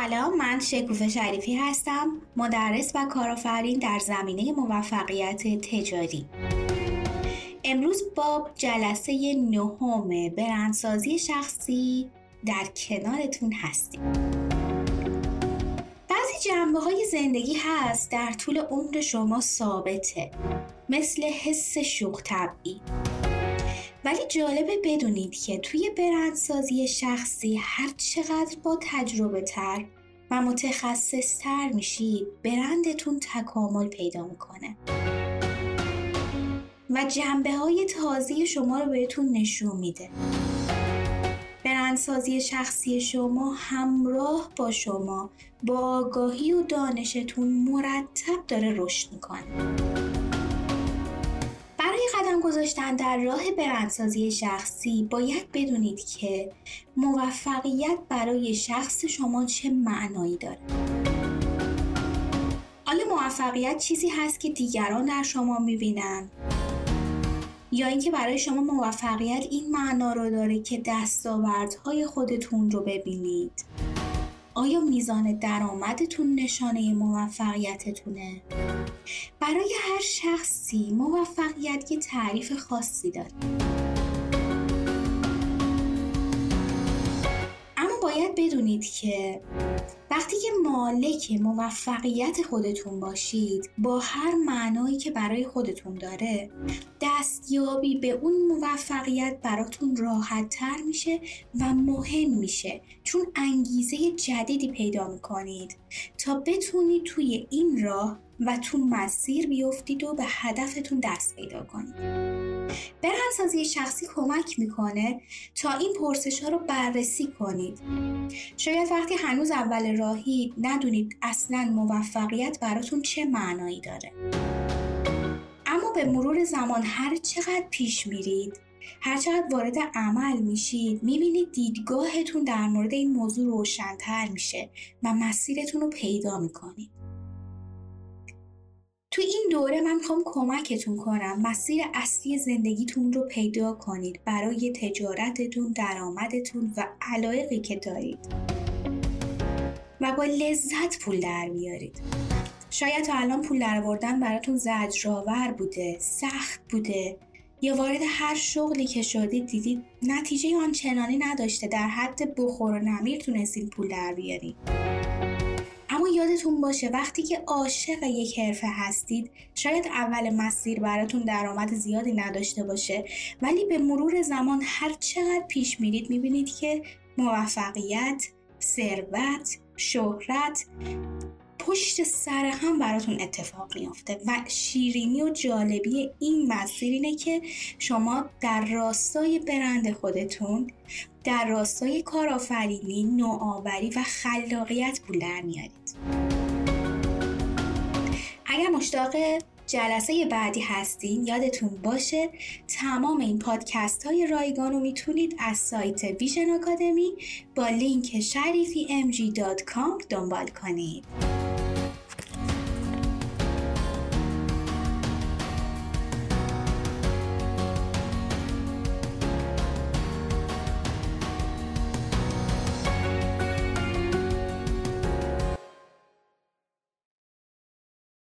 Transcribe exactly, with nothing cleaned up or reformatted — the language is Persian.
سلام، من شکوفه شریفی هستم، مدرس و کارآفرین در زمینه موفقیت تجاری. امروز با جلسه نهم برندسازی شخصی در کنارتون هستیم. بعضی جنبه‌های زندگی هست در طول عمر شما ثابته، مثل حس شوخ طبعی. ولی جالبه بدونید که توی برندسازی شخصی هر چقدر با تجربه تر و متخصص تر میشید، برندتون تکامل پیدا میکنه و جنبه های تازه شما رو بهتون نشون میده. برندسازی شخصی شما همراه با شما با آگاهی و دانشتون مرتب داره رشد میکنه. برای قدم گذاشتن در راه برندسازی شخصی باید بدونید که موفقیت برای شخص شما چه معنایی داره. آیا موفقیت چیزی هست که دیگران در شما میبینن؟ یا اینکه برای شما موفقیت این معنا رو داره که دستاوردهای خودتون رو ببینید؟ آیا میزان درآمدتون نشانه موفقیتتونه؟ برای هر شخصی موفقیت یه تعریف خاصی داره. اما باید بدونید که وقتی که مالک موفقیت خودتون باشید، با هر معنایی که برای خودتون داره، دستیابی به اون موفقیت براتون راحت تر میشه و مهم میشه، چون انگیزه جدیدی پیدا میکنید تا بتونید توی این راه و تو مسیر بیفتید و به هدفتون دست پیدا کنید. برندسازی شخصی کمک میکنه تا این پرسش ها رو بررسی کنید. شاید وقتی هنوز اول راهید ندونید اصلاً موفقیت براتون چه معنایی داره. اما به مرور زمان هر چقدر پیش میرید، هر چقدر وارد عمل میشید، میبینید دیدگاهتون در مورد این موضوع روشن‌تر میشه و مسیرتون رو پیدا میکنید. تو این دوره من میخوام کمکتون کنم مسیر اصلی زندگیتون رو پیدا کنید برای تجارتتون، درآمدتون و علایقی که دارید و با لذت پول در بیارید. شاید تا الان پول در آوردن براتون زجرآور بوده، سخت بوده، یا وارد هر شغلی که شدید دیدید نتیجه آنچنانی نداشته، در حد بخور و نمیر تونستید پول در بیارید. اما یادتون باشه وقتی که عاشق یک حرفه هستید، شاید اول مسیر براتون درآمد زیادی نداشته باشه، ولی به مرور زمان هر چقدر پیش میرید میبینید که موفقیت، ثروت، شهرت پشت سر هم براتون اتفاق میفته. و شیرینی و جالبی این مسیر اینه که شما در راستای برند خودتون، در راستای کارآفرینی، نوآوری و خلاقیت پول در میارید. اگر مشتاق جلسه بعدی هستین، یادتون باشه تمام این پادکست های رایگان رو میتونید از سایت ویژن آکادمی با لینک شریفی ام جی دات کام دنبال کنید.